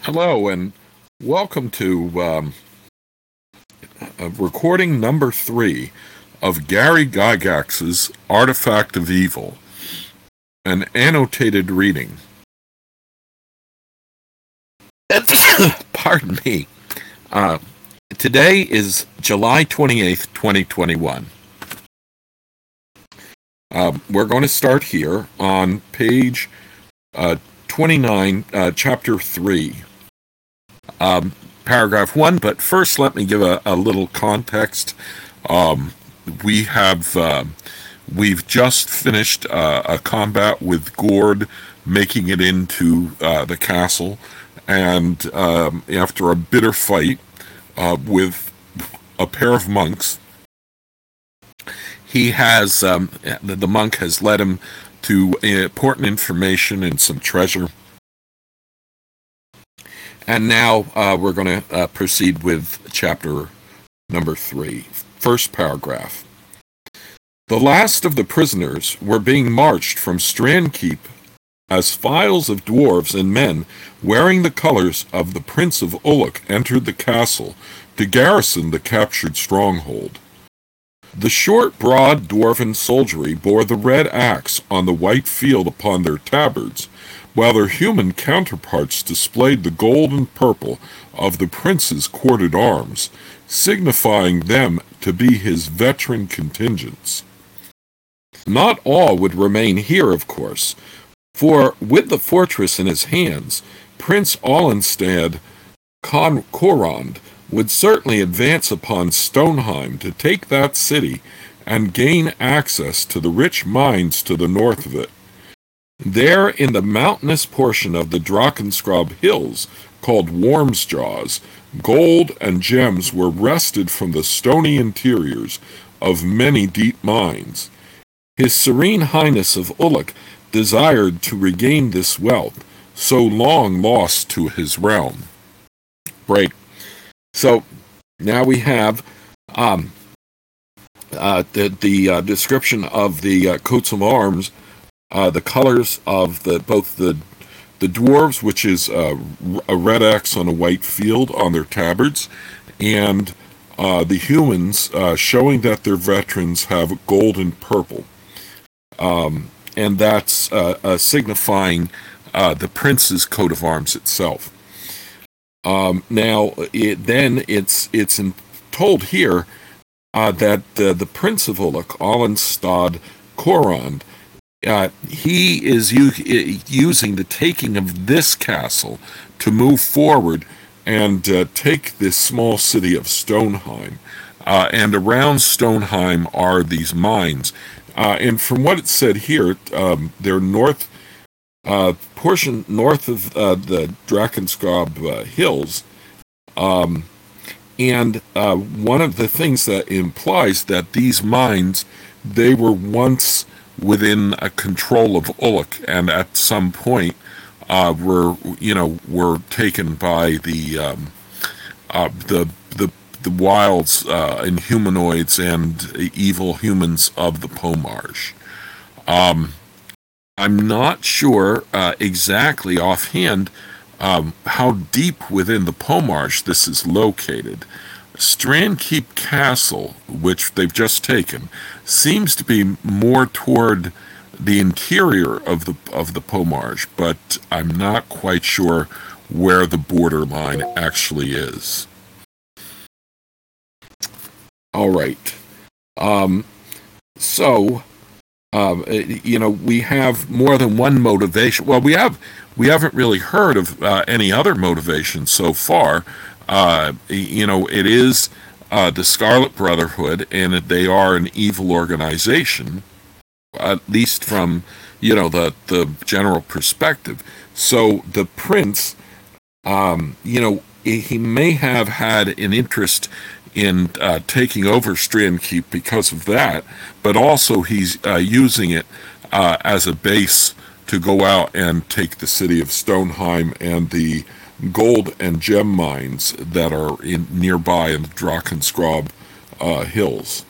Hello, and welcome to recording number 3 of Gary Gygax's Artifact of Evil, an annotated reading. Pardon me. Today is July 28th, 2021. We're going to start here on page 29, chapter 3. Paragraph 1, but first let me give a little context. We've just finished a combat with Gord making it into the castle, and after a bitter fight with a pair of monks, he has the monk has led him to important information and some treasure. And now we're going to proceed with chapter number 3. First paragraph. The last of the prisoners were being marched from Strandkeep as files of dwarves and men wearing the colors of the Prince of Uluk entered the castle to garrison the captured stronghold. The short, broad dwarven soldiery bore the red axe on the white field upon their tabards, while their human counterparts displayed the gold and purple of the prince's corded arms, signifying them to be his veteran contingents. Not all would remain here, of course, for with the fortress in his hands, Prince Olenstad Korond would certainly advance upon Stonheim to take that city and gain access to the rich mines to the north of it. There, in the mountainous portion of the Drakenskrab Hills, called Wormsjaws, gold and gems were wrested from the stony interiors of many deep mines. His Serene Highness of Uluk desired to regain this wealth, so long lost to his realm. Break. So, now we have the description of the coats of arms, the colors of both the dwarves, which is a red axe on a white field on their tabards, and the humans, showing that they're veterans, have gold and purple. And that's signifying the prince's coat of arms itself. Now, it's told here that the Prince of Uluk, Olenstad Korond, he is using the taking of this castle to move forward and take this small city of Stonheim. And around Stonheim are these mines. And from what it said here, they're portion north of the Drakenskrab Hills. And one of the things that implies that these mines, they were once within a control of Uluk, and at some point were taken by the wilds and humanoids and evil humans of the Pomarsh. I'm not sure exactly offhand how deep within the Pomarsh this is located. Strandkeep Castle, which they've just taken, seems to be more toward the interior of the Pomarsh, but I'm not quite sure where the borderline actually is. All right. We have more than one motivation. Well, we haven't really heard of any other motivation so far. It is the Scarlet Brotherhood, and they are an evil organization, at least from, the general perspective. So the prince, he may have had an interest in taking over Strandkeep because of that, but also he's using it as a base to go out and take the city of Stonheim and the gold and gem mines that are nearby in the Drakenskrab Hills.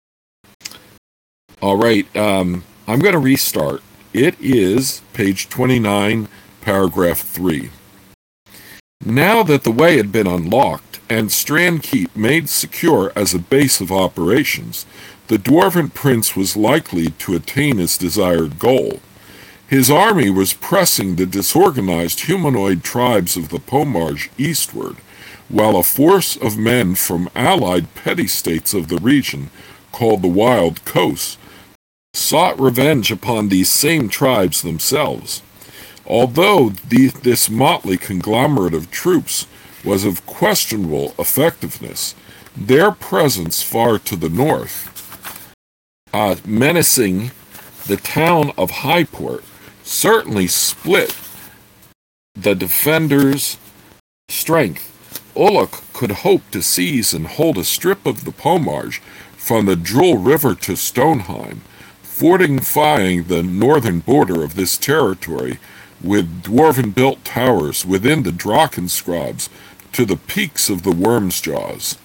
All right, I'm going to restart. It is page 29, paragraph 3. Now that the way had been unlocked and Strandkeep made secure as a base of operations, the dwarven prince was likely to attain his desired goal. His army was pressing the disorganized humanoid tribes of the Pomarj eastward, while a force of men from allied petty states of the region, called the Wild Coast, sought revenge upon these same tribes themselves. Although this motley conglomerate of troops was of questionable effectiveness, their presence far to the north, menacing the town of Highport, certainly split the defenders' strength. Uluk could hope to seize and hold a strip of the Pomarj from the Drool River to Stonheim, fortifying the northern border of this territory with dwarven-built towers within the Drakenskrabs to the peaks of the Worm's Jaws.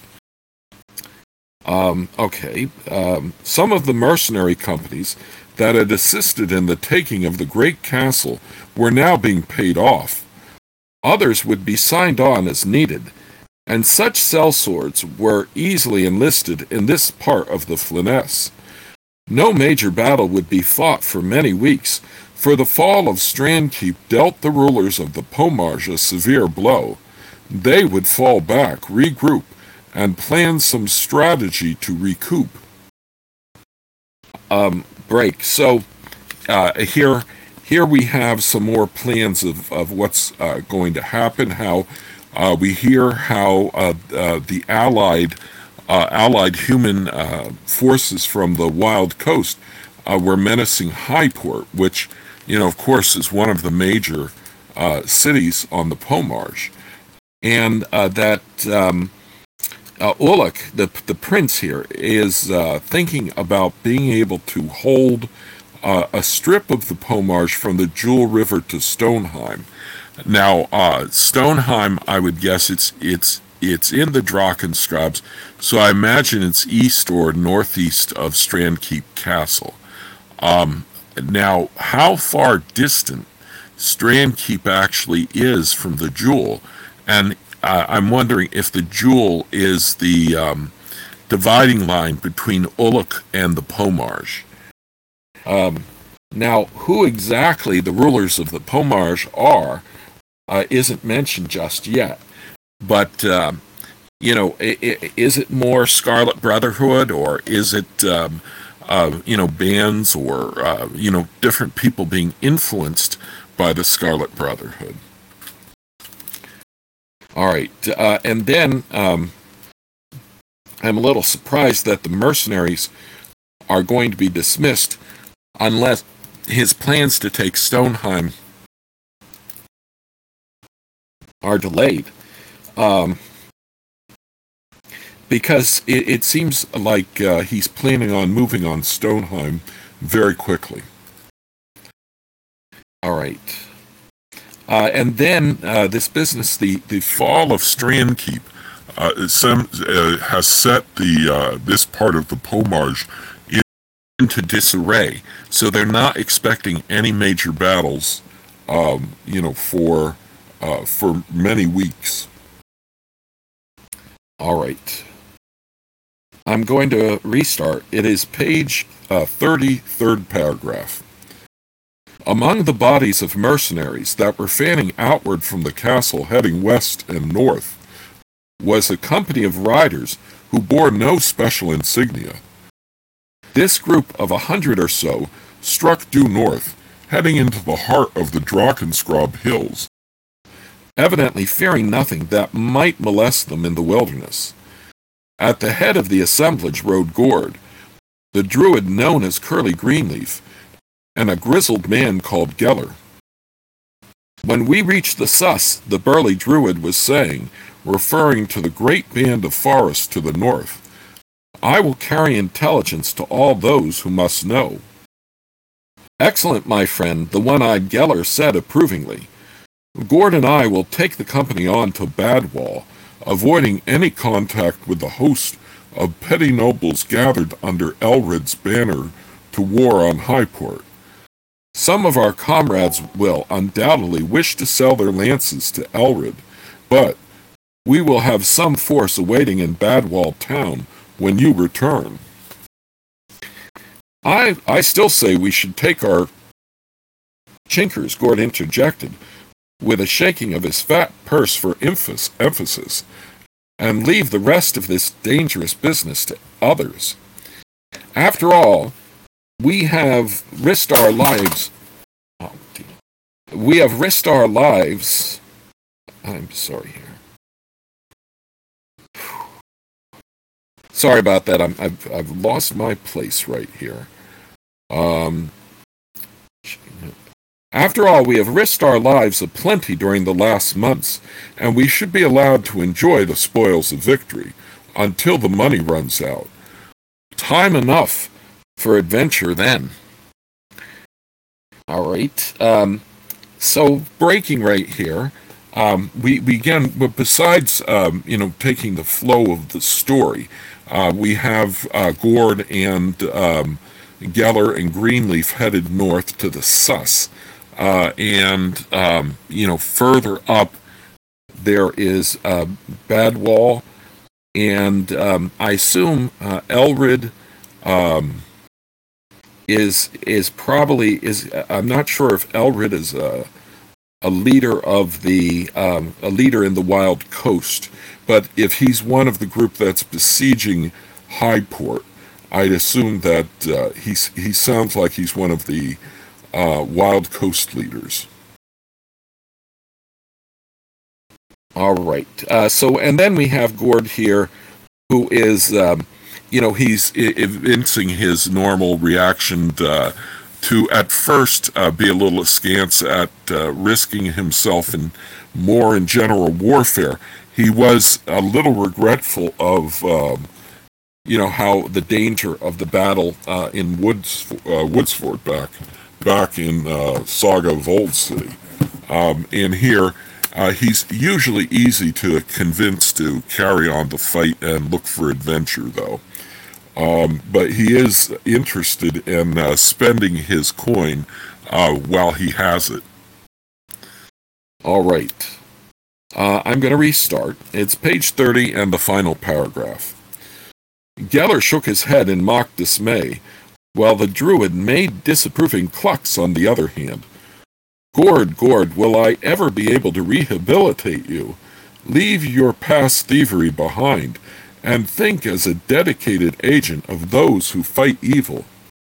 Some of the mercenary companies that had assisted in the taking of the great castle were now being paid off. Others would be signed on as needed, and such sellswords were easily enlisted in this part of the Flanaess. No major battle would be fought for many weeks, for the fall of Strandkeep dealt the rulers of the Pomarj a severe blow. They would fall back, regroup, and plan some strategy to recoup. Break. So here we have some more plans of what's going to happen. How we hear how the allied human forces from the Wild Coast were menacing Highport, which, of course, is one of the major cities on the Pomarj, and that Uluk, the prince here, is thinking about being able to hold a strip of the Pomarj from the Drool River to Stonheim. Now, Stonheim, I would guess it's in the Drakenskrabs, so I imagine it's east or northeast of Strandkeep Castle. Now, how far distant Strandkeep actually is from the Drool, and I'm wondering if the Drool is the dividing line between Uluk and the Pomarj. Now, who exactly the rulers of the Pomarj are isn't mentioned just yet. But, is it more Scarlet Brotherhood, or is it, bands or, different people being influenced by the Scarlet Brotherhood? All right, and then I'm a little surprised that the mercenaries are going to be dismissed unless his plans to take Stonheim are delayed. Because it seems like he's planning on moving on Stonheim very quickly. All right. And then this business, the fall of Strandkeep, has set this part of the Pomarj into disarray. So they're not expecting any major battles, for many weeks. All right. I'm going to restart. It is page 30, third paragraph. Among the bodies of mercenaries that were fanning outward from the castle heading west and north was a company of riders who bore no special insignia. This group of 100 or so struck due north, heading into the heart of the Drakenskrab hills, evidently fearing nothing that might molest them in the wilderness. At the head of the assemblage rode Gord, the druid known as Curly Greenleaf, and a grizzled man called Geller. When we reached the Sus, the burly druid was saying, referring to the great band of forest to the north, I will carry intelligence to all those who must know. Excellent, my friend, the one-eyed Geller said approvingly. Gord and I will take the company on to Badwall, avoiding any contact with the host of petty nobles gathered under Elred's banner to war on Highport. Some of our comrades will undoubtedly wish to sell their lances to Elred, but we will have some force awaiting in Badwall town when you return. I still say we should take our chinkers, Gord interjected, with a shaking of his fat purse for emphasis, and leave the rest of this dangerous business to others. After all, we have risked our lives. We have risked our lives. I'm sorry here. Sorry about that. I've lost my place right here. After all, we have risked our lives aplenty during the last months, and we should be allowed to enjoy the spoils of victory until the money runs out. Time enough for adventure then. All right. So breaking right here, we begin. But besides, taking the flow of the story, we have Gord and Geller and Greenleaf headed north to the Sus. Further up, there is Badwall, and I assume Elred is probably. I'm not sure if Elred is a leader of a leader in the Wild Coast, but if he's one of the group that's besieging Highport, I'd assume that he sounds like he's one of the Wild Coast leaders. All right. And then we have Gord here, who is, he's evincing his normal reaction to at first be a little askance at risking himself in general warfare. He was a little regretful of, how the danger of the battle in Woodsford back in Saga of Old City. And here, he's usually easy to convince to carry on the fight and look for adventure, though. But he is interested in spending his coin while he has it. All right. I'm going to restart. It's page 30 and the final paragraph. Geller shook his head in mock dismay, while the druid made disapproving clucks on the other hand. Gord, will I ever be able to rehabilitate you? Leave your past thievery behind, and think as a dedicated agent of those who fight evil.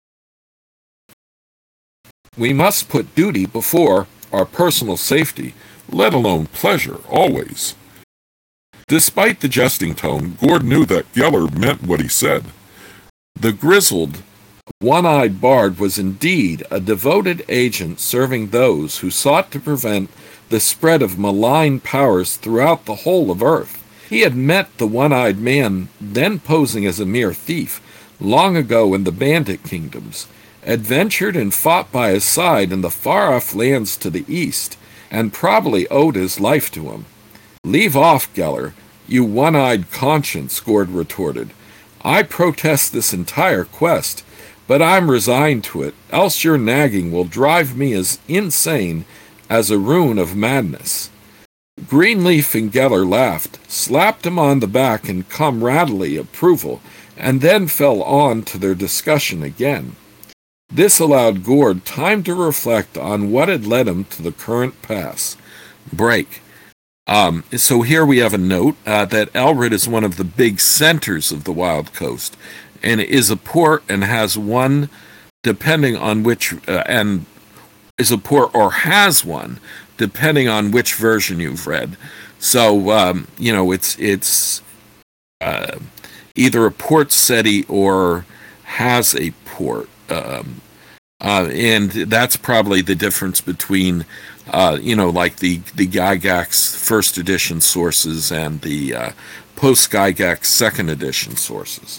We must put duty before our personal safety, let alone pleasure, always. Despite the jesting tone, Gord knew that Geller meant what he said. The grizzled, one-eyed bard was indeed a devoted agent serving those who sought to prevent the spread of malign powers throughout the whole of Earth. He had met the one-eyed man, then posing as a mere thief, long ago in the bandit kingdoms, adventured and fought by his side in the far-off lands to the east, and probably owed his life to him. Leave off, Geller, you one-eyed conscience, Gord retorted. I protest this entire quest, but I'm resigned to it, else your nagging will drive me as insane as a rune of madness. Greenleaf and Geller laughed, slapped him on the back in comradely approval, and then fell on to their discussion again. This allowed Gord time to reflect on what had led him to the current pass. Break. So here we have a note that Elred is one of the big centers of the Wild Coast, and is a port and has one, depending on which, and is a port or has one, depending on which version you've read. So, it's either a port city or has a port. And that's probably the difference between, like the Gygax first edition sources and the post-Gygax second edition sources.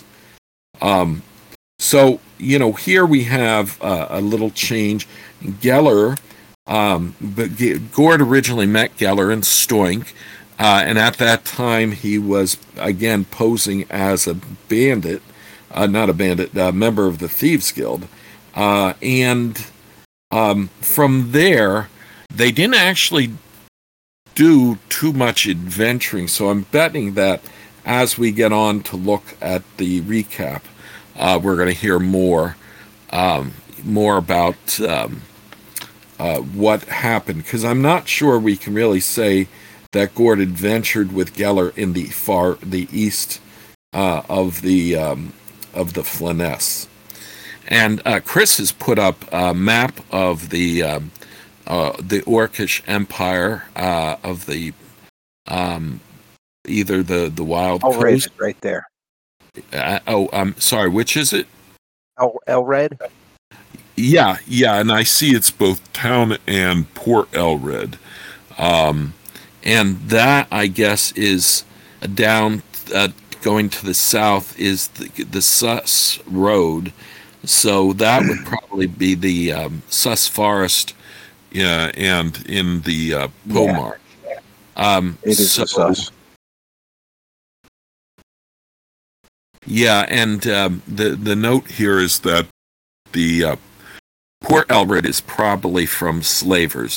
So, here we have a little change. Geller, but Gord originally met Geller in Stoink, and at that time he was, again, posing as a bandit, not a bandit, a member of the Thieves Guild. And from there, they didn't actually do too much adventuring, so I'm betting that as we get on to look at the recap, we're going to hear more about what happened, because I'm not sure we can really say that Gord adventured with Geller in the east of the Flanaess. And Chris has put up a map of the Orcish Empire of the either the Wild Coast. Right there. I'm sorry. Which is it? Elred. Yeah, and I see it's both town and Port Elred, and that I guess is down going to the south is the Sus Road. So that would probably be the Sus Forest, and in the Pomar. It is the Sus. Yeah, and the note here is that the Port Elred is probably from Slavers.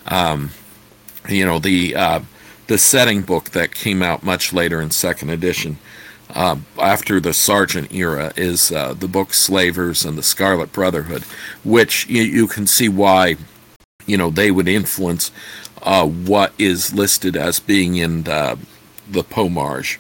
The setting book that came out much later in second edition, after the Sargent era, is the book Slavers and the Scarlet Brotherhood, which you can see why, they would influence what is listed as being in the Pomarge.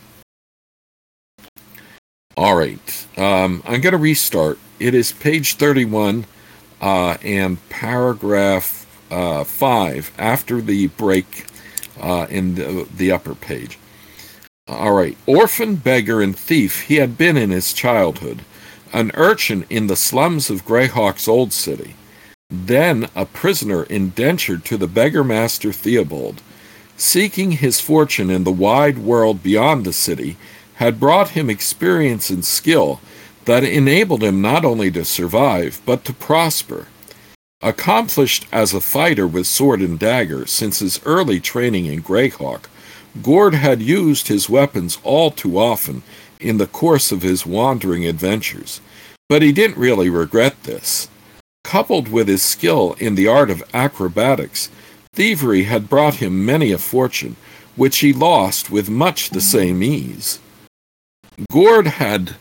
All right, I'm going to restart. It is page 31 and paragraph 5 after the break in the upper page. All right. Orphan, beggar, and thief he had been in his childhood, an urchin in the slums of Greyhawk's old city, then a prisoner indentured to the beggar-master Theobald. Seeking his fortune in the wide world beyond the city had brought him experience and skill that enabled him not only to survive, but to prosper. Accomplished as a fighter with sword and dagger since his early training in Greyhawk, Gord had used his weapons all too often in the course of his wandering adventures, but he didn't really regret this. Coupled with his skill in the art of acrobatics, thievery had brought him many a fortune, which he lost with much the same ease. Gord had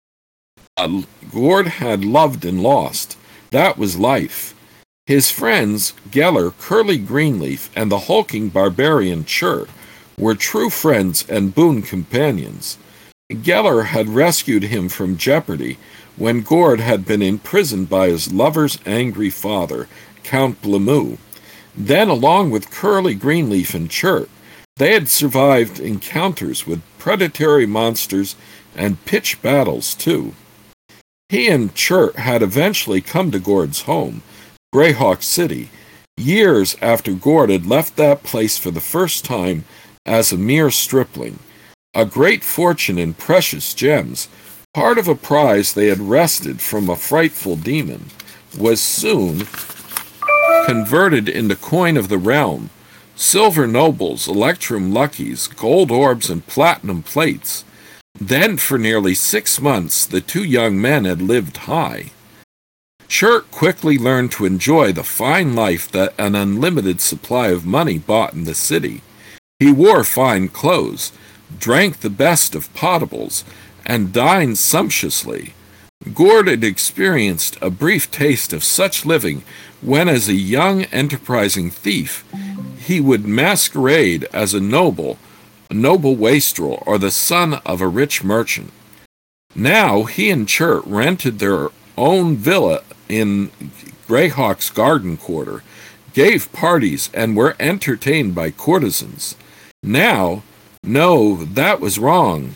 loved and lost. That was life. His friends, Geller, Curly Greenleaf, and the hulking barbarian Chur, were true friends and boon companions. Geller had rescued him from jeopardy when Gord had been imprisoned by his lover's angry father, Count Blamou. Then, along with Curly Greenleaf and Chur, they had survived encounters with predatory monsters and pitched battles, too. He and Chur had eventually come to Gord's home, Greyhawk City, years after Gord had left that place for the first time as a mere stripling. A great fortune in precious gems, part of a prize they had wrested from a frightful demon, was soon converted into coin of the realm. Silver nobles, electrum luckies, gold orbs, and platinum plates. Then, for nearly 6 months, the two young men had lived high. Chur quickly learned to enjoy the fine life that an unlimited supply of money bought in the city. He wore fine clothes, drank the best of potables, and dined sumptuously. Gord had experienced a brief taste of such living when, as a young enterprising thief, he would masquerade as a noble wastrel, or the son of a rich merchant. Now he and Chur rented their own villa in Greyhawk's garden quarter, gave parties, and were entertained by courtesans. Now, no, that was wrong.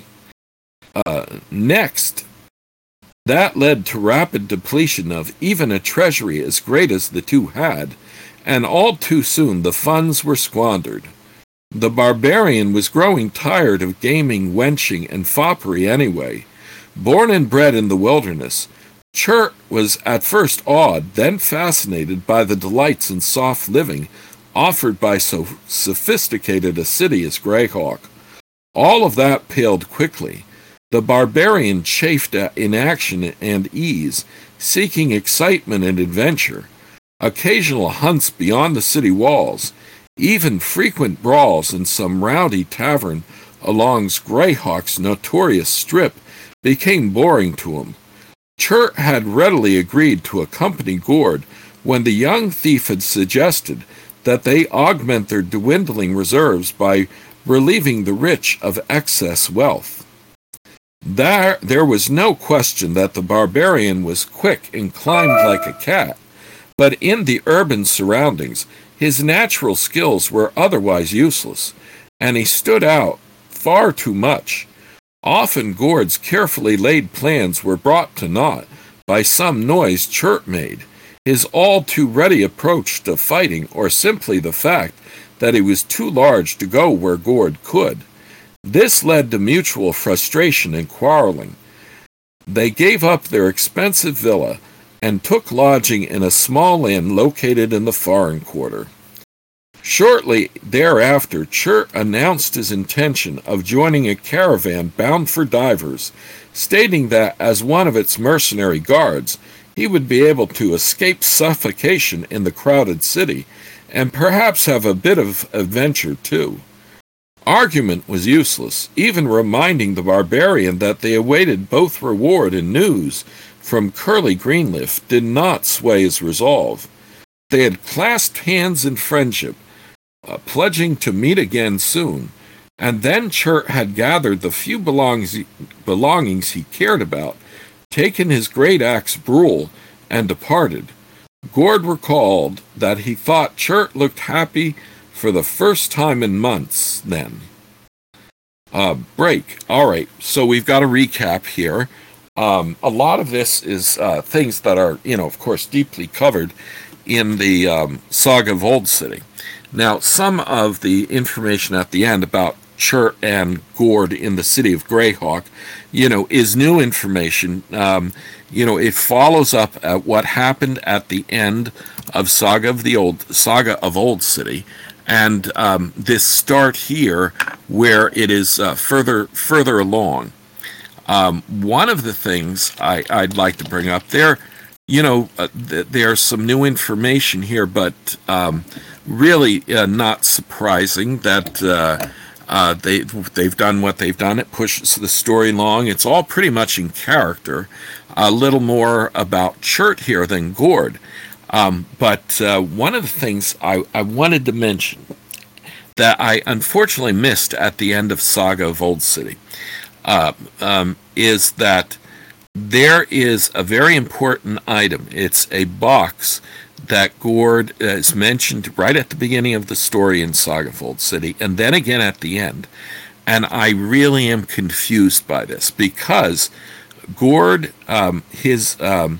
Next, that led to rapid depletion of even a treasury as great as the two had, and all too soon the funds were squandered. The barbarian was growing tired of gaming, wenching, and foppery anyway. Born and bred in the wilderness, Chur was at first awed, then fascinated by the delights and soft living offered by so sophisticated a city as Greyhawk. All of that paled quickly. The barbarian chafed at inaction and ease, seeking excitement and adventure. Occasional hunts beyond the city walls, Even frequent brawls in some rowdy tavern along Greyhawk's notorious strip became boring to him. Chert had readily agreed to accompany Gord when the young thief had suggested that they augment their dwindling reserves by relieving the rich of excess wealth. There was no question that the barbarian was quick and climbed like a cat, but in the urban surroundings, his natural skills were otherwise useless, and he stood out far too much. Often Gord's carefully laid plans were brought to naught by some noise Chert made, his all too ready approach to fighting, or simply the fact that he was too large to go where Gord could. This led to mutual frustration and quarreling. They gave up their expensive villa and took lodging in a small inn located in the foreign quarter. Shortly thereafter, Chert announced his intention of joining a caravan bound for Divers, stating that as one of its mercenary guards, he would be able to escape suffocation in the crowded city and perhaps have a bit of adventure too. Argument was useless, even reminding the barbarian that they awaited both reward and news from Curly Greenleaf did not sway his resolve. They had clasped hands in friendship, pledging to meet again soon, and then Chert had gathered the few belongings he cared about, taken his great axe Brule, and departed. Gord recalled that he thought Chert looked happy for the first time in months then. Break. All right, so we've got a recap here. A lot of this is things that are, of course, deeply covered in the Saga of Old City. Now, some of the information at the end about Chert and Gord in the city of Greyhawk, is new information. It follows up at what happened at the end of Saga of Old City, and this start here where it is further along. One of the things I'd like to bring up there, there's some new information here, but really not surprising that they've done what they've done. It pushes the story along. It's all pretty much in character. A little more about Chert here than Gord. But one of the things I wanted to mention that I unfortunately missed at the end of Saga of Old City is that there is a very important item. It's a box that Gord is mentioned right at the beginning of the story in Saga of Old City, and then again at the end. And I really am confused by this, because Gord, his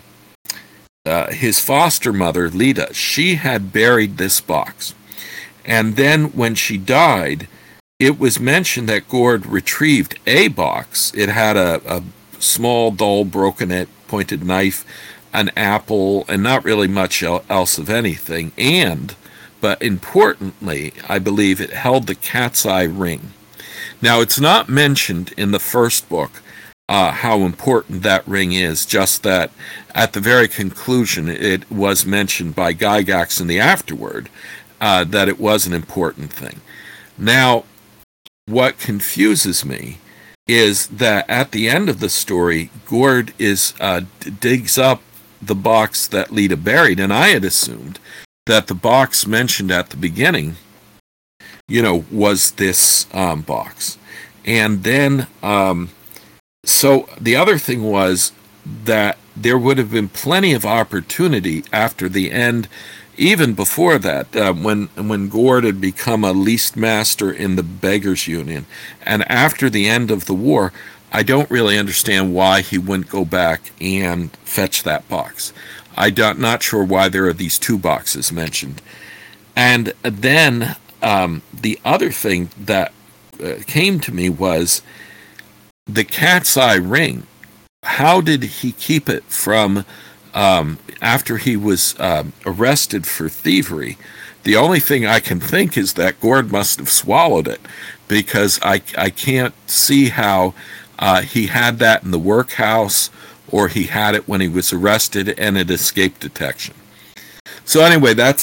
foster mother, Leda, she had buried this box. And then when she died, it was mentioned that Gord retrieved a box. It had a small, dull, broken pointed knife, an apple, and not really much else of anything. But importantly, I believe it held the cat's eye ring. Now, it's not mentioned in the first book how important that ring is, just that at the very conclusion it was mentioned by Gygax in the afterword that it was an important thing. Now, what confuses me is that at the end of the story, Gord digs up the box that Leda buried, and I had assumed that the box mentioned at the beginning, was this box. And then, so the other thing was that there would have been plenty of opportunity after the end, even before that, when Gord had become a least master in the Beggars Union, and after the end of the war, I don't really understand why he wouldn't go back and fetch that box. I'm not sure why there are these two boxes mentioned. And then the other thing that came to me was the cat's eye ring. How did he keep it from, after he was arrested for thievery? The only thing I can think is that Gord must have swallowed it, because I can't see how he had that in the workhouse, or he had it when he was arrested and it escaped detection. So anyway, that's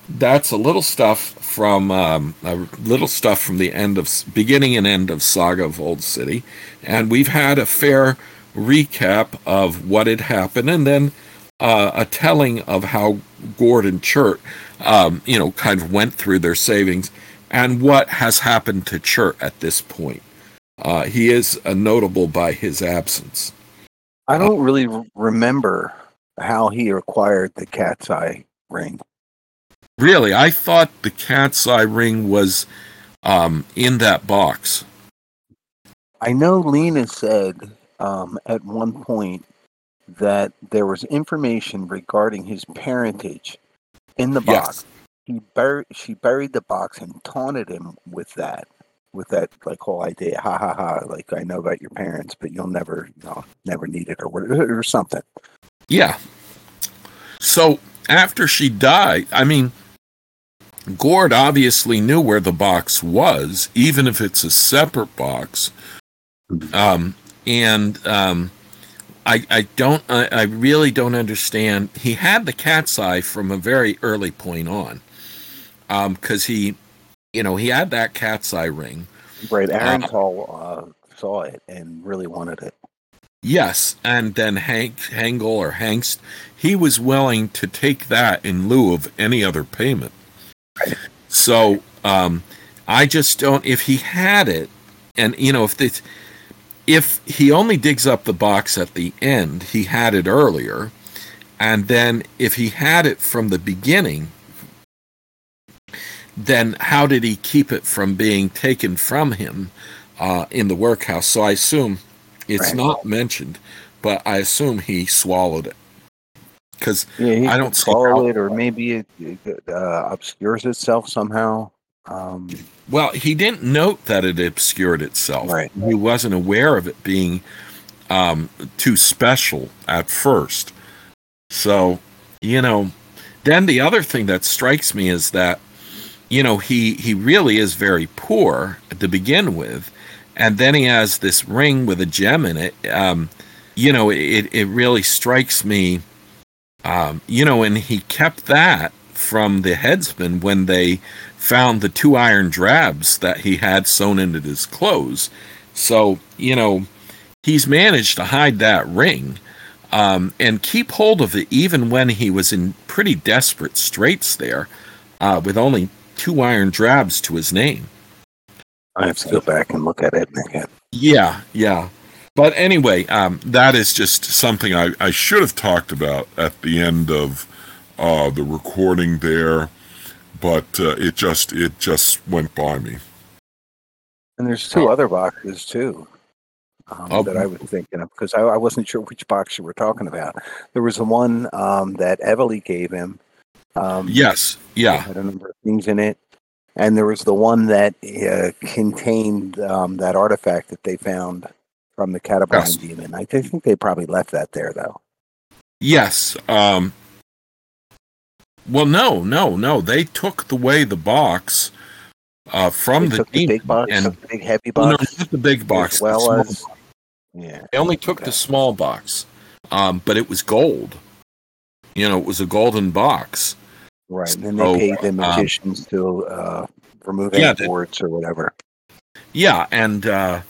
that's a little stuff from the beginning and end of Saga of Old City, and we've had a fair recap of what had happened, and then a telling of how Gord and Chert, kind of went through their savings and what has happened to Chert at this point. He is notable by his absence. I don't really remember how he acquired the cat's eye ring. Really, I thought the cat's eye ring was in that box. I know Lena said at one point that there was information regarding his parentage in the box. Yes. She buried the box and taunted him with that like whole idea. Ha ha ha! Like, I know about your parents, but you'll never need it or something. Yeah. So after she died, I mean, Gord obviously knew where the box was, even if it's a separate box. I really don't understand. He had the cat's eye from a very early point on, because he had that cat's eye ring. Right, Arental saw it and really wanted it. Yes, and then Hangel or Hangst, he was willing to take that in lieu of any other payment. Right. So I just don't. If he had it, and if he only digs up the box at the end, he had it earlier, and then if he had it from the beginning, then how did he keep it from being taken from him in the workhouse? So I assume it's not mentioned, but I assume he swallowed it. Because I don't swallow it, or maybe it obscures itself somehow. Well, he didn't note that it obscured itself. Right. He wasn't aware of it being too special at first. So, then the other thing that strikes me is that, he really is very poor to begin with, and then he has this ring with a gem in it. It really strikes me, and he kept that from the headsman when they found the 2 iron drabs that he had sewn into his clothes. So, he's managed to hide that ring and keep hold of it even when he was in pretty desperate straits there, with only 2 iron drabs to his name. I have to go back and look at it again. Yeah. But anyway, that is just something I should have talked about at the end of the recording there, but it just went by me. And there's 2 other boxes too that I was thinking of, because I wasn't sure which box you were talking about. There was the one that Evely gave him. Yes, yeah. It had a number of things in it. And there was the one that contained that artifact that they found from the Catablind demon. I think they probably left that there, though. Yes. Well, no. They took away the box from the demon. Big box, the big heavy box? No, not the big box. Yeah. They only took the small box, but it was gold. It was a golden box. Right, and then they paid the magicians to remove any boards or whatever. Yeah, and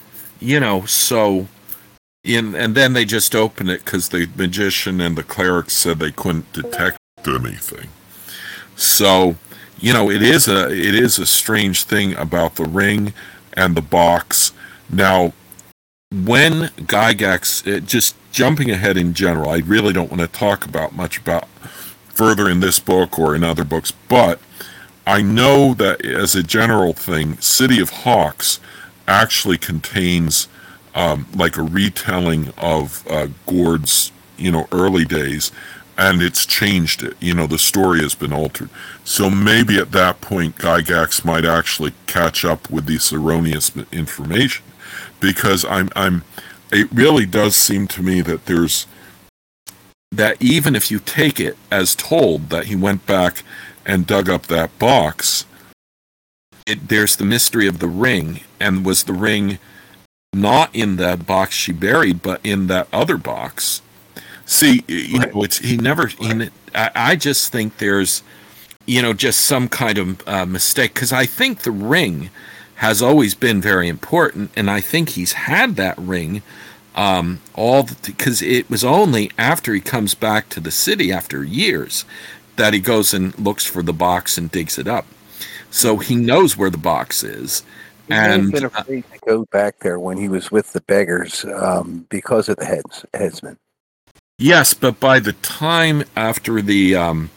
and then they just opened it because the magician and the cleric said they couldn't detect anything. So, it is a strange thing about the ring and the box. Now, when Gygax, just jumping ahead in general, I really don't want to talk much about further in this book or in other books, but I know that as a general thing, City of Hawks actually contains like a retelling of Gord's early days, and it's changed it. The story has been altered. So maybe at that point Gygax might actually catch up with this erroneous information, because it really does seem to me that that even if you take it as told that he went back and dug up that box, there's the mystery of the ring, and was the ring not in that box she buried, but in that other box? See, I just think there's just some kind of mistake. Because I think the ring has always been very important, and I think he's had that ring because it was only after he comes back to the city after years that he goes and looks for the box and digs it up. So he knows where the box is. He may have been afraid to go back there when he was with the beggars because of the headsman. Yes, but by the time after the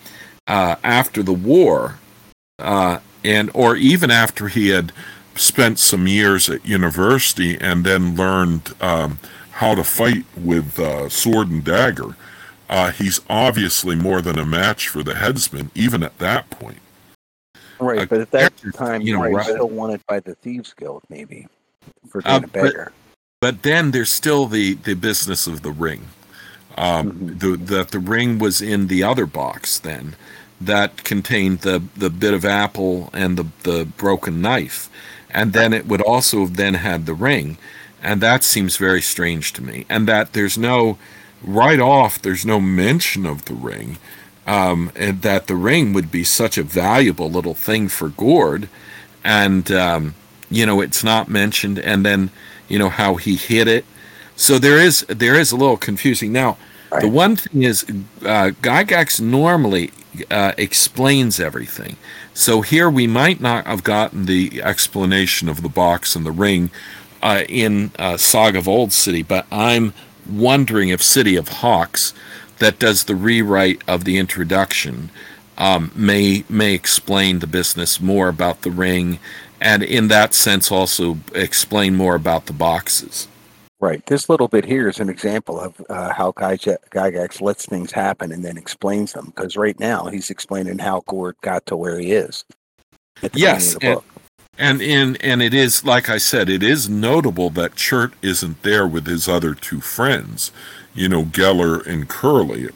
war, or even after he had spent some years at university and then learned how to fight with sword and dagger, he's obviously more than a match for the headsman, even at that point. Right, but at that time, he was still wanted by the Thieves Guild, maybe, for being a beggar. But then there's still the business of the ring. That the ring was in the other box then, that contained the bit of apple and the broken knife. And then it would also have then had the ring. And that seems very strange to me. And that there's no mention of the ring. And that the ring would be such a valuable little thing for Gord. And, it's not mentioned. And then, how he hid it. So there is a little confusing. Now, right. The one thing is, Gygax normally explains everything. So here we might not have gotten the explanation of the box and the ring in Saga of Old City, but I'm wondering if City of Hawks, that does the rewrite of the introduction, may explain the business more about the ring, and in that sense also explain more about the boxes. Right. This little bit here is an example of how Gygax lets things happen and then explains them. Because right now he's explaining how Gord got to where he is. Yes, and it is, like I said, it is notable that Chert isn't there with his other two friends, Geller and Curly.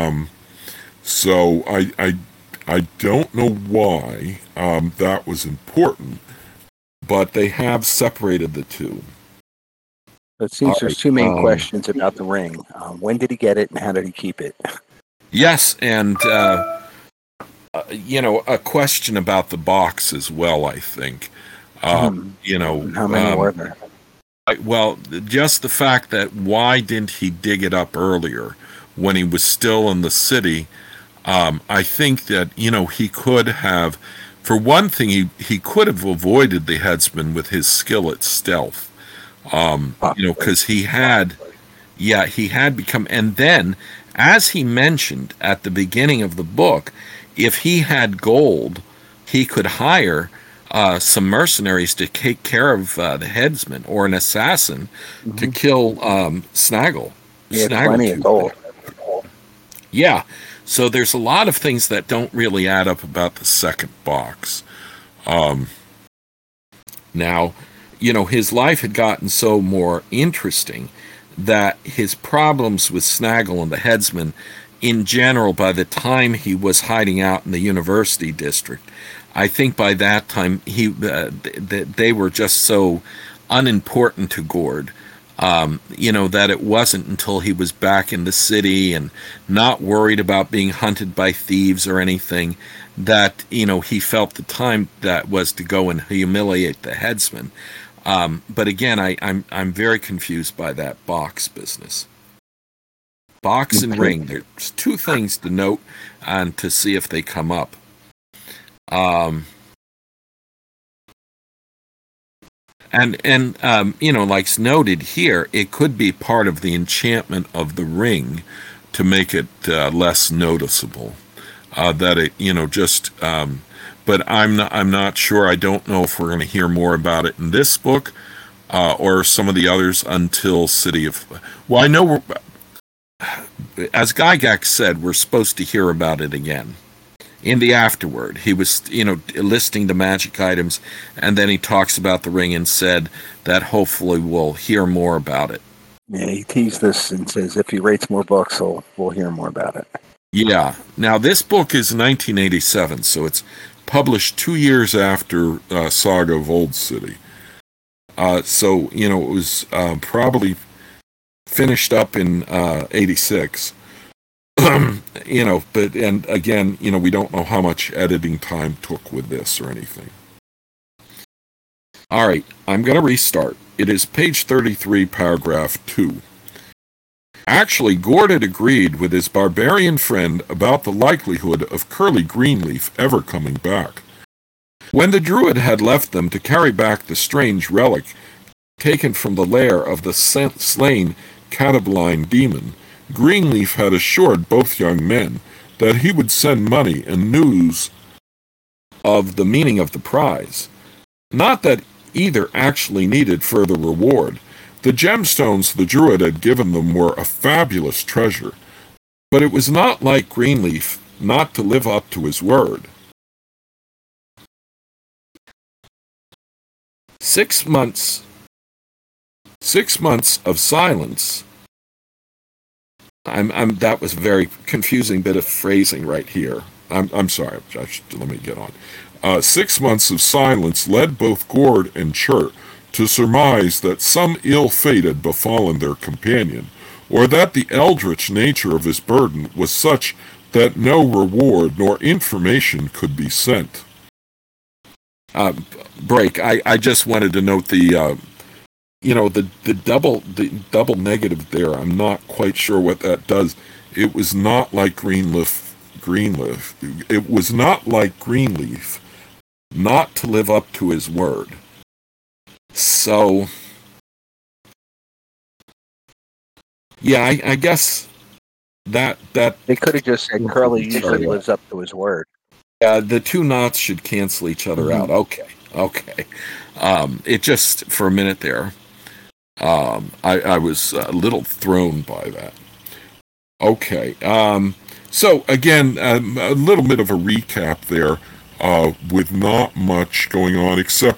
So I don't know why that was important, but they have separated the two. It seems there's two main questions about the ring. When did he get it, and how did he keep it? Yes, and a question about the box as well, I think. How many were there? Well, just the fact that why didn't he dig it up earlier when he was still in the city? I think that, he could have, for one thing, he could have avoided the headsman with his skill at stealth. Because he had become, and then, as he mentioned at the beginning of the book, if he had gold, he could hire some mercenaries to take care of the headsman or an assassin to kill Snaggle. He had plenty of gold. Yeah, so there's a lot of things that don't really add up about the second box. Now, his life had gotten so more interesting that his problems with Snaggle and the headsman, in general, by the time he was hiding out in the university district, I think by that time they were just so unimportant to Gord, that it wasn't until he was back in the city and not worried about being hunted by thieves or anything that, he felt the time that was to go and humiliate the headsman. But again, I'm very confused by that box business. Box and ring. There's two things to note and to see if they come up. Like's noted here, it could be part of the enchantment of the ring to make it less noticeable. That it, but I'm not sure. I don't know if we're going to hear more about it in this book or some of the others until City of. Well, I know as Gygax said, we're supposed to hear about it again in the afterword. He was, listing the magic items, and then he talks about the ring and said that hopefully we'll hear more about it. Yeah, he teased us and says if he rates more books, we'll hear more about it. Yeah. Now, this book is 1987, so it's published 2 years after Saga of Old City. So, it was probably finished up in 86. But and again, we don't know how much editing time took with this or anything. All right, I'm going to restart. It is page 33, paragraph 2. Actually, Gord had agreed with his barbarian friend about the likelihood of Curly Greenleaf ever coming back. When the druid had left them to carry back the strange relic taken from the lair of the slain Catabeline demon, Greenleaf had assured both young men that he would send money and news of the meaning of the prize. Not that either actually needed further reward. The gemstones the druid had given them were a fabulous treasure, but it was not like Greenleaf not to live up to his word. 6 months of silence. That was a very confusing bit of phrasing right here. I'm sorry. Let me get on. 6 months of silence led both Gord and Chert to surmise that some ill fate had befallen their companion, or that the eldritch nature of his burden was such that no reward nor information could be sent. Break. I just wanted to note the double negative there. I'm not quite sure what that does. It was not like Greenleaf. It was not like Greenleaf not to live up to his word. So, yeah, I guess that they could have just said Curly usually lives up to his word. The two knots should cancel each other out. Okay. It just, for a minute there, I was a little thrown by that. Okay. So again, a little bit of a recap there, with not much going on except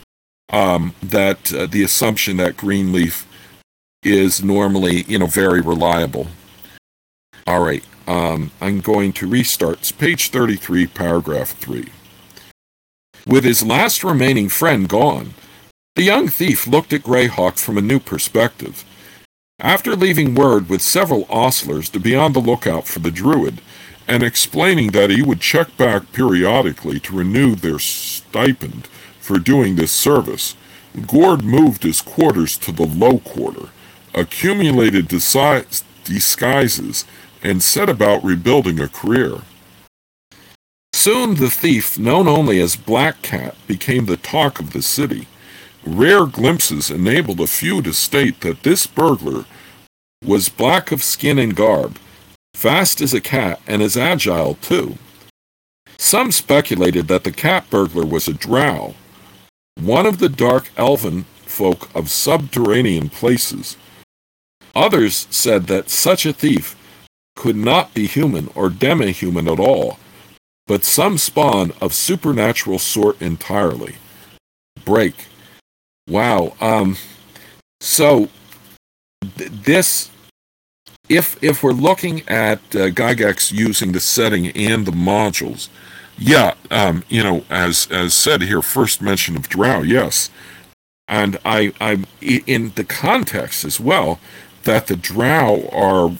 that the assumption that Greenleaf is normally, very reliable. All right. I'm going to restart. It's page 33, paragraph 3. With his last remaining friend gone, the young thief looked at Greyhawk from a new perspective. After leaving word with several ostlers to be on the lookout for the druid, and explaining that he would check back periodically to renew their stipend for doing this service, Gord moved his quarters to the low quarter, accumulated disguises, and set about rebuilding a career. Soon the thief, known only as Black Cat, became the talk of the city. Rare glimpses enabled a few to state that this burglar was black of skin and garb, fast as a cat and as agile too. Some speculated that the cat burglar was a drow, one of the dark elven folk of subterranean places. Others said that such a thief could not be human or demi-human at all, but some spawn of supernatural sort entirely. Break. Wow. So this, if we're looking at Gygax using the setting and the modules, yeah, as said here, first mention of drow, yes, and I in the context as well that the drow are,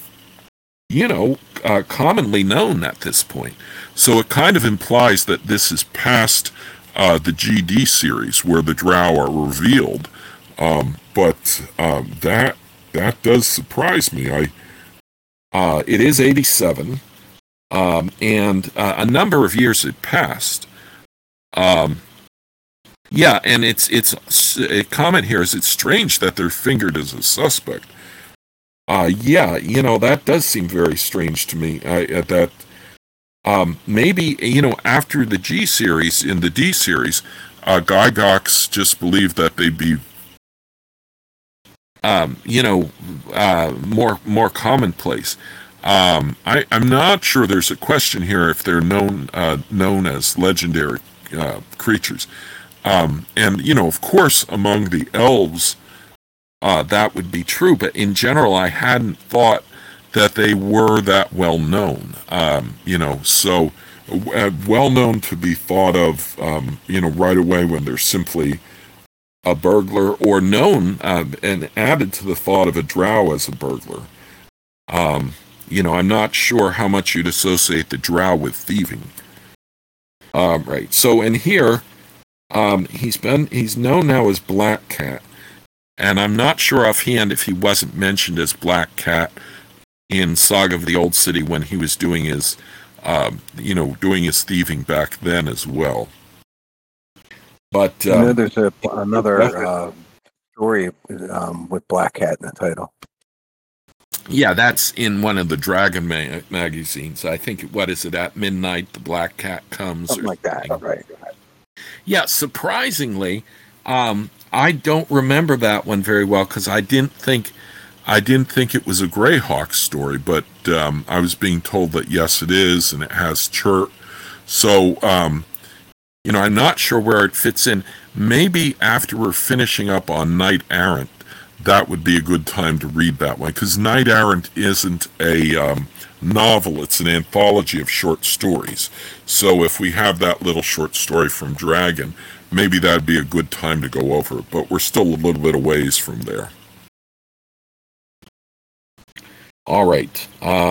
commonly known at this point. So it kind of implies that this is past the GD series where the drow are revealed. But that does surprise me. It is 87, and a number of years had passed. Yeah, and it's a comment here is it's strange that they're fingered as a suspect. Yeah, that does seem very strange to me. That maybe, after the G series, in the D series, Gygax just believed that they'd be, more commonplace. I'm not sure there's a question here if they're known as legendary creatures. And, of course, among the elves, that would be true, but in general, I hadn't thought that they were that well known, so well known to be thought of, right away when they're simply a burglar, or known and added to the thought of a drow as a burglar. I'm not sure how much you'd associate the drow with thieving. Right. So in here, he's known now as Black Cat, and I'm not sure offhand if he wasn't mentioned as Black Cat in Saga of the Old City when he was doing his, doing his thieving back then as well. But there's another story with Black Cat in the title. Yeah, that's in one of the Dragon magazines. I think, what is it, At Midnight, the Black Cat comes? Something like that, right. Yeah, surprisingly, I don't remember that one very well because I didn't think it was a Greyhawk story, but I was being told that yes, it is, and it has Chert. So, I'm not sure where it fits in. Maybe after we're finishing up on Knight Errant, that would be a good time to read that one, because Knight Errant isn't a novel, it's an anthology of short stories. So if we have that little short story from Dragon, maybe that'd be a good time to go over it, but we're still a little bit of ways from there. All right.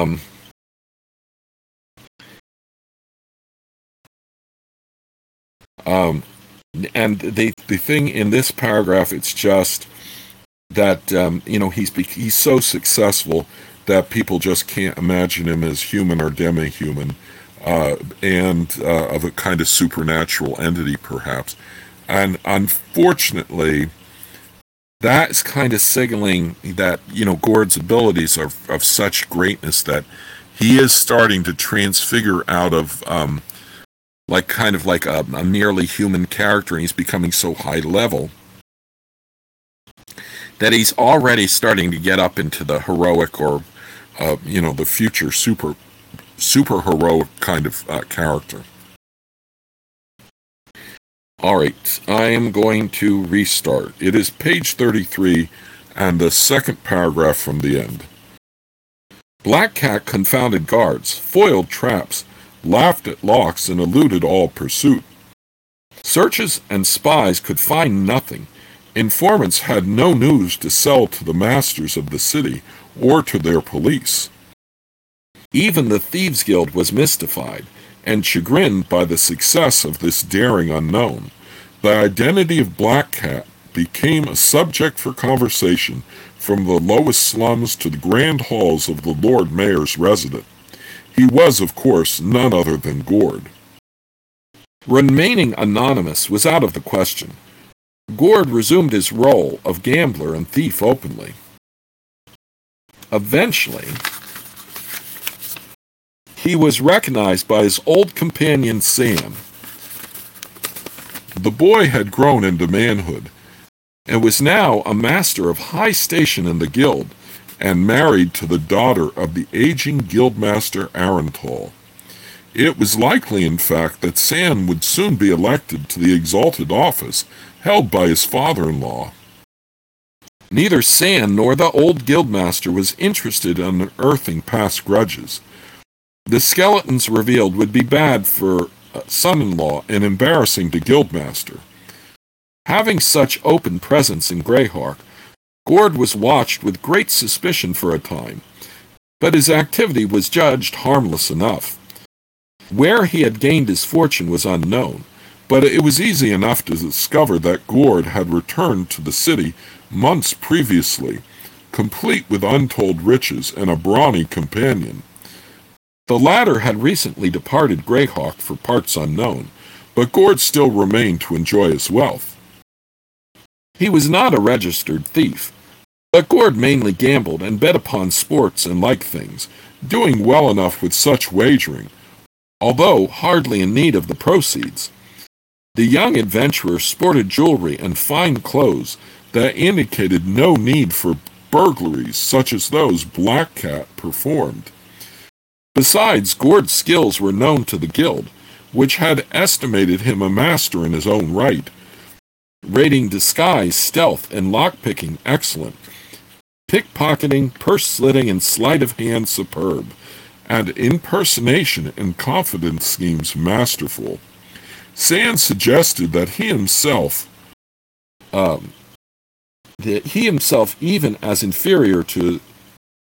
And the thing in this paragraph, it's just that he's so successful that people just can't imagine him as human or demi-human, and of a kind of supernatural entity, perhaps. And unfortunately, that's kind of signaling that Gord's abilities are of such greatness that he is starting to transfigure out of like a merely human character, and he's becoming so high level that he's already starting to get up into the heroic or, the future super heroic kind of character. All right, I am going to restart. It is page 33 and the second paragraph from the end. Black Cat confounded guards, foiled traps, laughed at locks, and eluded all pursuit. Searches and spies could find nothing. Informants had no news to sell to the masters of the city or to their police. Even the Thieves' Guild was mystified and chagrined by the success of this daring unknown. The identity of Black Cat became a subject for conversation from the lowest slums to the grand halls of the Lord Mayor's residence. He was, of course, none other than Gord. Remaining anonymous was out of the question. Gord resumed his role of gambler and thief openly. Eventually, he was recognized by his old companion Sam. The boy had grown into manhood and was now a master of high station in the guild and married to the daughter of the aging guildmaster Arantal. It was likely, in fact, that Sam would soon be elected to the exalted office held by his father-in-law. Neither Sam nor the old guildmaster was interested in unearthing past grudges. The skeletons revealed would be bad for son-in-law and embarrassing to guildmaster. Having such open presence in Greyhawk, Gord was watched with great suspicion for a time, but his activity was judged harmless enough. Where he had gained his fortune was unknown, but it was easy enough to discover that Gord had returned to the city months previously, complete with untold riches and a brawny companion. The latter had recently departed Greyhawk for parts unknown, but Gord still remained to enjoy his wealth. He was not a registered thief, but Gord mainly gambled and bet upon sports and like things, doing well enough with such wagering, although hardly in need of the proceeds. The young adventurer sported jewelry and fine clothes that indicated no need for burglaries such as those Black Cat performed. Besides, Gord's skills were known to the guild, which had estimated him a master in his own right, rating disguise, stealth, and lockpicking excellent, pickpocketing, purse-slitting, and sleight of hand superb, and impersonation and confidence schemes masterful. Sand suggested that he himself, even as inferior to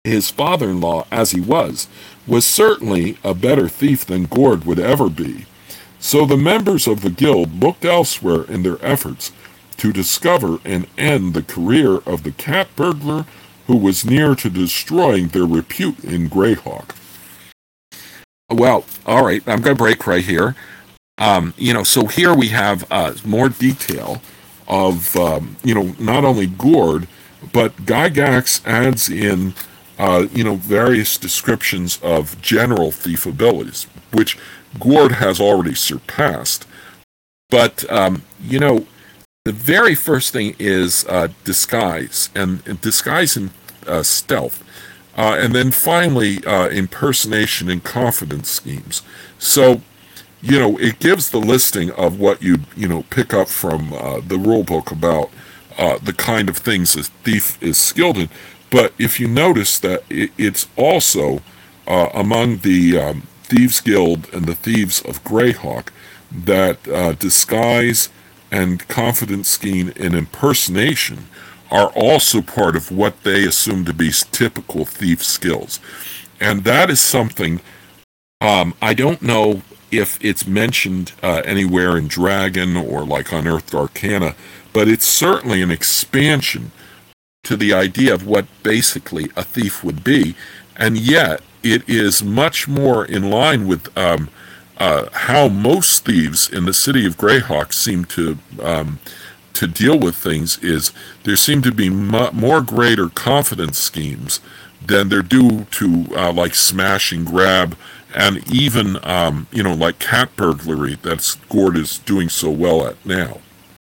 his father-in-law as he was certainly a better thief than Gord would ever be. So the members of the guild looked elsewhere in their efforts to discover and end the career of the cat burglar who was near to destroying their repute in Greyhawk. Well, all right, I'm going to break right here. So here we have more detail of, not only Gord, but Gygax adds in, various descriptions of general thief abilities, which Gord has already surpassed. But, the very first thing is disguise, and disguise and stealth. And then finally, impersonation and confidence schemes. So, it gives the listing of what you pick up from the rule book about the kind of things a thief is skilled in. But if you notice that it's also among the Thieves Guild and the Thieves of Greyhawk that disguise and confidence scheme and impersonation are also part of what they assume to be typical thief skills. And that is something, I don't know if it's mentioned anywhere in Dragon or like Unearthed Arcana, but it's certainly an expansion to the idea of what basically a thief would be. And yet, it is much more in line with how most thieves in the city of Greyhawk seem to deal with things. Is there seem to be more greater confidence schemes than there do to like smash and grab, and even like cat burglary that Gord is doing so well at now.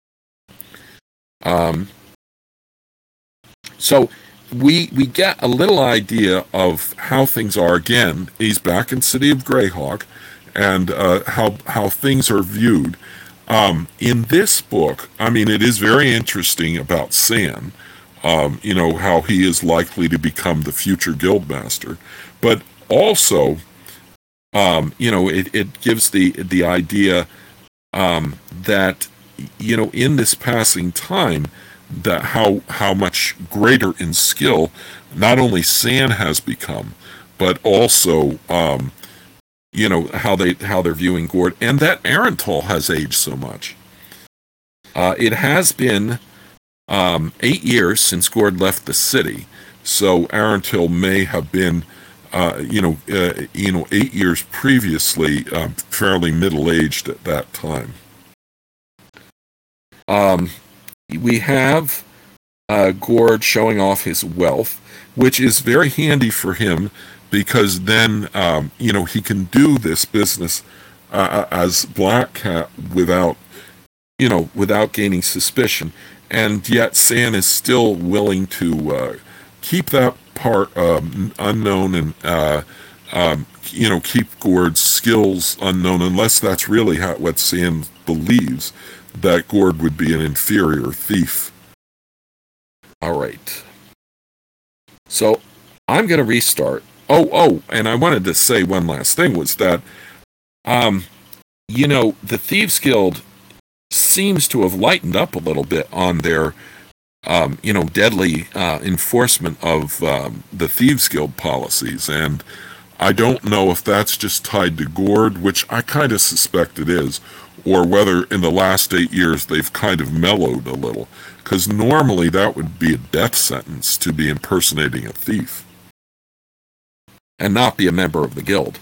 So we get a little idea of how things are. Again, he's back in City of Greyhawk, and how things are viewed. In this book, it is very interesting about San, how he is likely to become the future guildmaster, but also, it gives the idea that, in this passing time, that how much greater in skill not only San has become, but also how they're viewing Gord, and that Arental has aged so much. It has been 8 years since Gord left the city, so Arental may have been 8 years previously, fairly middle-aged at that time. We have Gord showing off his wealth, which is very handy for him, because then, he can do this business as Black Cat without gaining suspicion. And yet San is still willing to keep that part unknown and, keep Gord's skills unknown, unless that's really what San believes, that Gord would be an inferior thief. All right. So I'm going to restart. Oh, and I wanted to say one last thing, was that, the Thieves Guild seems to have lightened up a little bit on their, deadly enforcement of the Thieves Guild policies. And I don't know if that's just tied to Gord, which I kind of suspect it is, or whether in the last 8 years they've kind of mellowed a little. Because normally that would be a death sentence to be impersonating a thief and not be a member of the guild.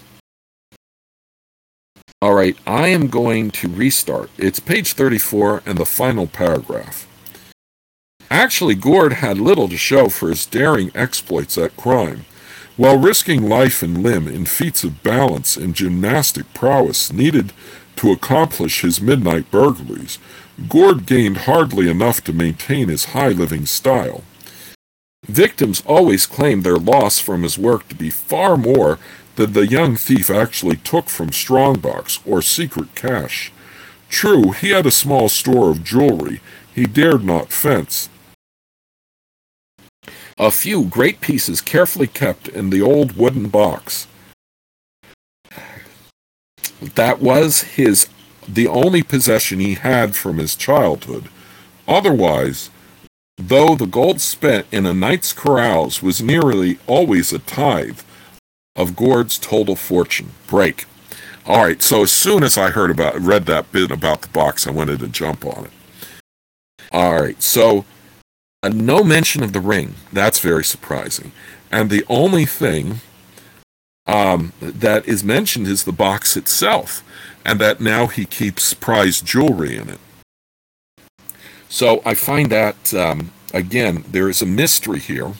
All right, I am going to restart. It's page 34 and the final paragraph. Actually, Gord had little to show for his daring exploits at crime. While risking life and limb in feats of balance and gymnastic prowess needed to accomplish his midnight burglaries, Gord gained hardly enough to maintain his high living style. Victims always claimed their loss from his work to be far more than the young thief actually took from strongbox or secret cash. True, he had a small store of jewelry he dared not fence. A few great pieces carefully kept in the old wooden box. That was the only possession he had from his childhood. Otherwise, though the gold spent in a night's carouse was nearly always a tithe of Gord's total fortune. Break. All right, so as soon as I read that bit about the box, I wanted to jump on it. All right, so no mention of the ring. That's very surprising. And the only thing that is mentioned is the box itself, and that now he keeps prized jewelry in it. So I find that, again, there is a mystery here,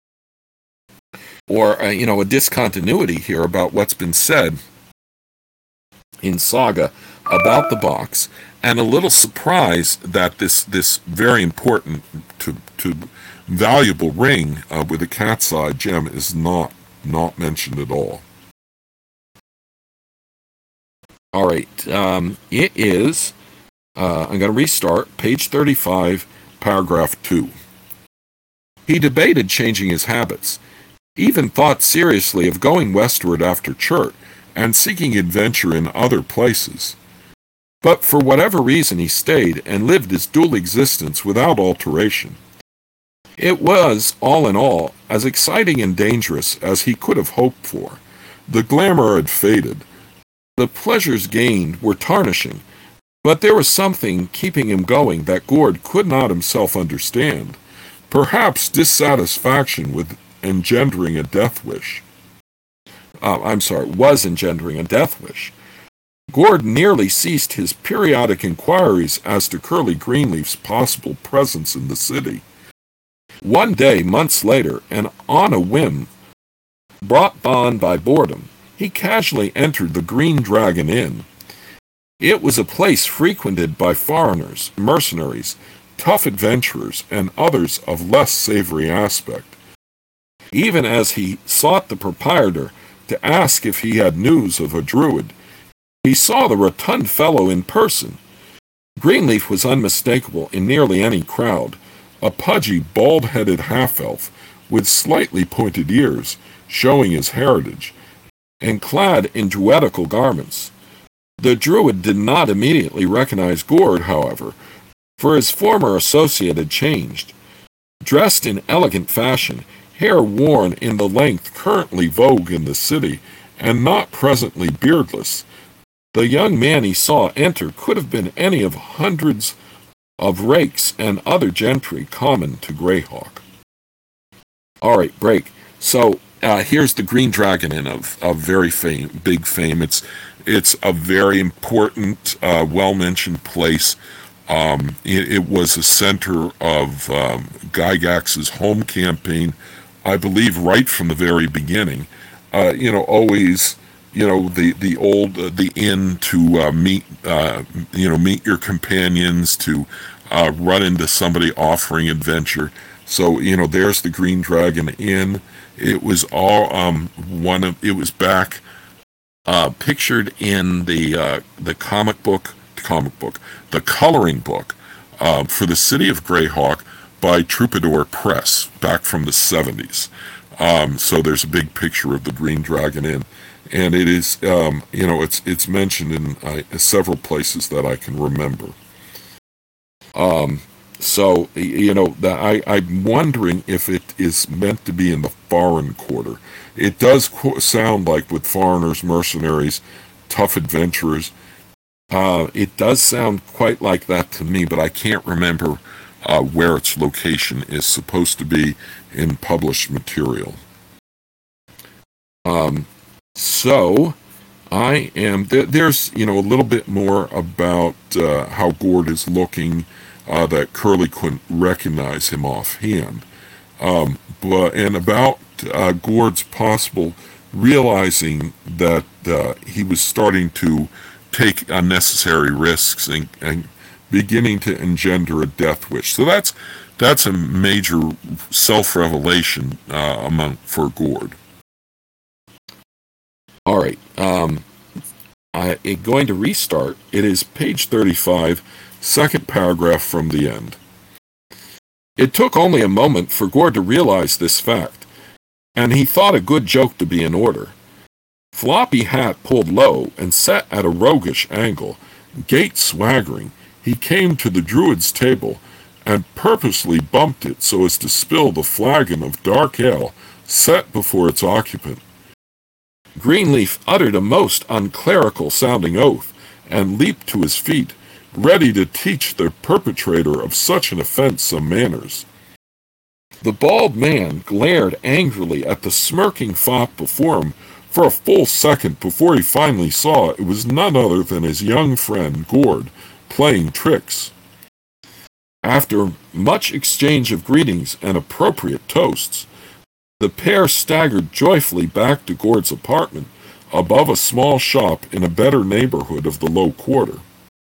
or, a discontinuity here about what's been said in Saga about the box, and a little surprise that this very important to valuable ring with a cat's eye gem is not mentioned at all. All right, it is, I'm going to restart, page 35, paragraph 2. He debated changing his habits, even thought seriously of going westward after Churt and seeking adventure in other places. But for whatever reason he stayed and lived his dual existence without alteration. It was, all in all, as exciting and dangerous as he could have hoped for. The glamour had faded. The pleasures gained were tarnishing, but there was something keeping him going that Gord could not himself understand. Perhaps dissatisfaction with engendering a death wish. Was engendering a death wish. Gord nearly ceased his periodic inquiries as to Curly Greenleaf's possible presence in the city. One day, months later, and on a whim, brought on by boredom, he casually entered the Green Dragon Inn. It was a place frequented by foreigners, mercenaries, tough adventurers, and others of less savory aspect. Even as he sought the proprietor to ask if he had news of a druid, he saw the rotund fellow in person. Greenleaf was unmistakable in nearly any crowd, a pudgy, bald-headed half-elf with slightly pointed ears, showing his heritage, and clad in druidical garments. The druid did not immediately recognize Gord, however, for his former associate had changed. Dressed in elegant fashion, hair worn in the length currently vogue in the city, and not presently beardless, the young man he saw enter could have been any of hundreds of rakes and other gentry common to Greyhawk. All right, break. So here's the Green Dragon Inn of very big fame. It's a very important, well-mentioned place. It was a center of Gygax's home campaign, I believe, right from the very beginning. Always, the inn to meet your companions, to run into somebody offering adventure. So, there's the Green Dragon Inn. It was all it was back pictured in the coloring book for the city of Greyhawk by Troubadour Press back from the 70s. So there's a big picture of the Green Dragon Inn, and it is it's mentioned in several places that I can remember. So I'm wondering if it is meant to be in the foreign quarter. It does sound like with foreigners, mercenaries, tough adventurers. It does sound quite like that to me, but I can't remember where its location is supposed to be in published material. So I am there's a little bit more about how Gord is looking. That Curly couldn't recognize him offhand, and about Gord's possible realizing that he was starting to take unnecessary risks and beginning to engender a death wish. So that's a major self-revelation for Gord. All right, I'm going to restart. It is page 35. Second paragraph from the end. It took only a moment for Gord to realize this fact, and he thought a good joke to be in order. Floppy hat pulled low and set at a roguish angle, gait swaggering, he came to the druid's table and purposely bumped it so as to spill the flagon of dark ale set before its occupant. Greenleaf uttered a most unclerical-sounding oath and leaped to his feet, ready to teach the perpetrator of such an offense some manners. The bald man glared angrily at the smirking fop before him for a full second before he finally saw it was none other than his young friend Gord playing tricks. After much exchange of greetings and appropriate toasts, the pair staggered joyfully back to Gord's apartment above a small shop in a better neighborhood of the low quarter.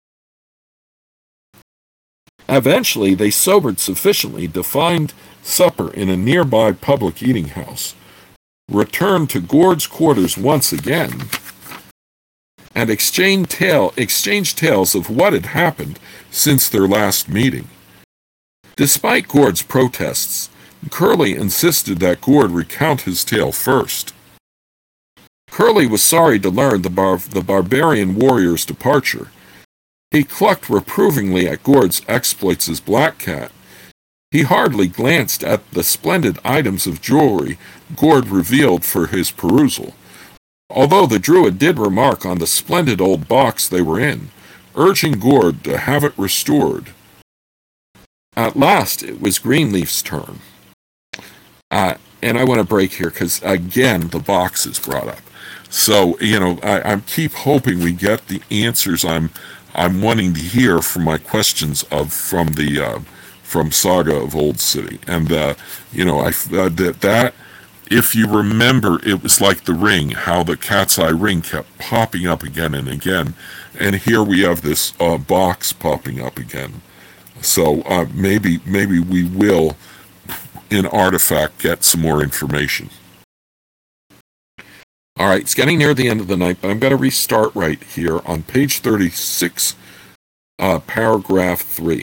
Eventually, they sobered sufficiently to find supper in a nearby public eating house, returned to Gord's quarters once again, and exchanged tales of what had happened since their last meeting. Despite Gord's protests, Curly insisted that Gord recount his tale first. Curly was sorry to learn the barbarian warrior's departure. He clucked reprovingly at Gord's exploits as Black Cat. He hardly glanced at the splendid items of jewelry Gord revealed for his perusal, although the Druid did remark on the splendid old box they were in, urging Gord to have it restored. At last it was Greenleaf's turn. And I want to break here because, again, the box is brought up. So, I keep hoping we get the answers I'm wanting to hear from my questions from Saga of Old City. And, that if you remember, it was like the ring, how the cat's eye ring kept popping up again and again. And here we have this box popping up again. So maybe we will, in Artifact, get some more information. All right, it's getting near the end of the night, but I'm going to restart right here on page 36, paragraph 3.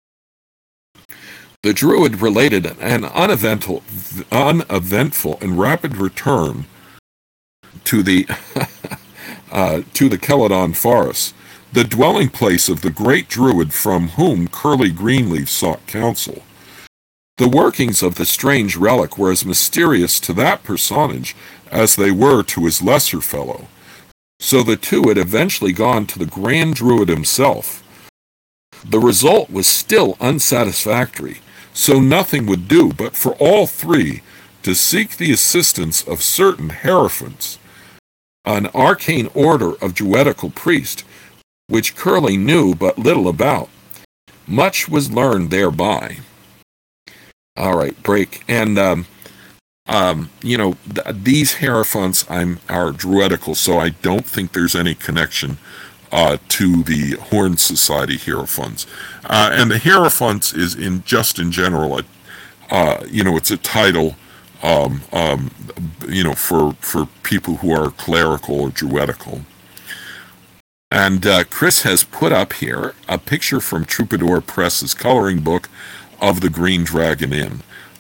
The Druid related an uneventful and rapid return to the Celadon Forest, the dwelling place of the great Druid from whom Curly Greenleaf sought counsel. The workings of the strange relic were as mysterious to that personage as they were to his lesser fellow, so the two had eventually gone to the Grand Druid himself. The result was still unsatisfactory, so nothing would do but for all three to seek the assistance of certain Hierophants, an arcane order of Druidical priest, which Curly knew but little about. Much was learned thereby. All right, break. And, these Hierophants are Druidical, so I don't think there's any connection to the Horn Society Hierophants. And the Hierophants is in general, it's a title, for people who are clerical or Druidical. And Chris has put up here a picture from Troubadour Press's coloring book of the Green Dragon Inn.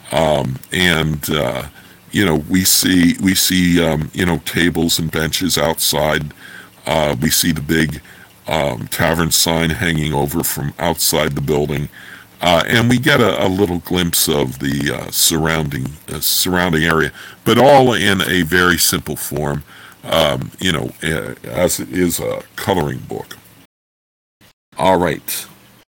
We see tables and benches outside. We see the big tavern sign hanging over from outside the building. And we get a little glimpse of the surrounding area, but all in a very simple form, as it is a coloring book. All right.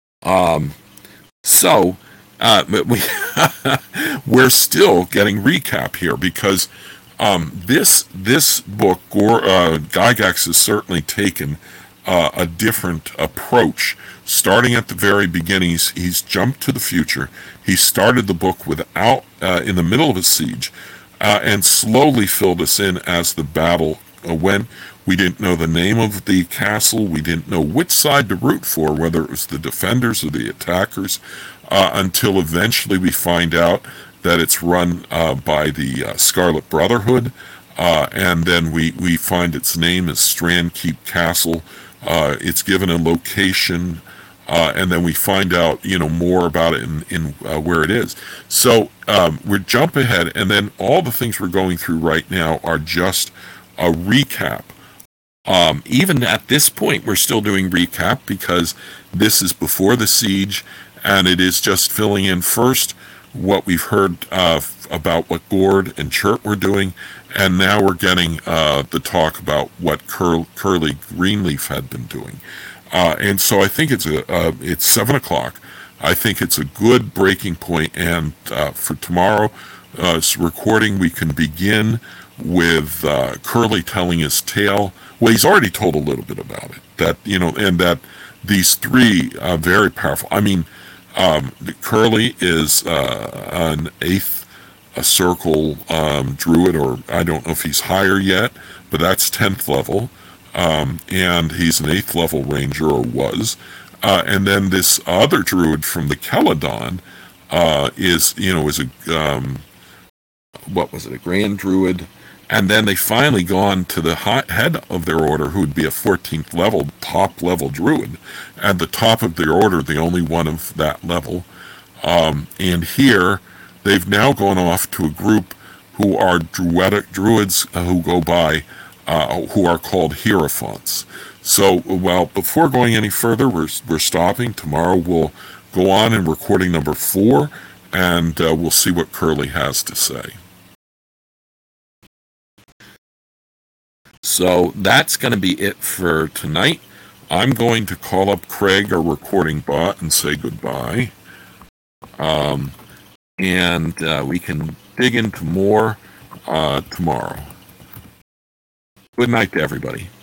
We're still getting recap here because this book, Gygax has certainly taken a different approach. Starting at the very beginning, he's jumped to the future. He started the book in the middle of a siege, and slowly filled us in as the battle went. We didn't know the name of the castle. We didn't know which side to root for, whether it was the defenders or the attackers, until eventually we find out that it's run by the Scarlet Brotherhood, and then we find its name is Strandkeep Castle. It's given a location, and then we find out more about it in where it is. So we're jump ahead, and then all the things we're going through right now are just a recap. Even at this point, we're still doing recap because this is before the siege, and it is just filling in first what we've heard about what Gord and Chert were doing, and now we're getting the talk about what Curly Greenleaf had been doing. And so I think it's 7 o'clock. I think it's a good breaking point, and for tomorrow's recording, we can begin with Curly telling his tale. Well, he's already told a little bit about it, and that these three very powerful. I mean, Curly is an 8th circle druid, or I don't know if he's higher yet, but that's 10th level. And he's an 8th level ranger, or was. And then this other druid from the Celadon is a what was it, a grand druid. And then they finally gone to the head of their order, who would be a 14th level, top level druid. At the top of their order, the only one of that level. And here, they've now gone off to a group who are druids who go by, who are called Hierophants. So, well, before going any further, we're stopping. Tomorrow we'll go on in recording number 4, and we'll see what Curly has to say. So that's going to be it for tonight. I'm going to call up Craig, our recording bot, and say goodbye. And we can dig into more tomorrow. Good night to everybody.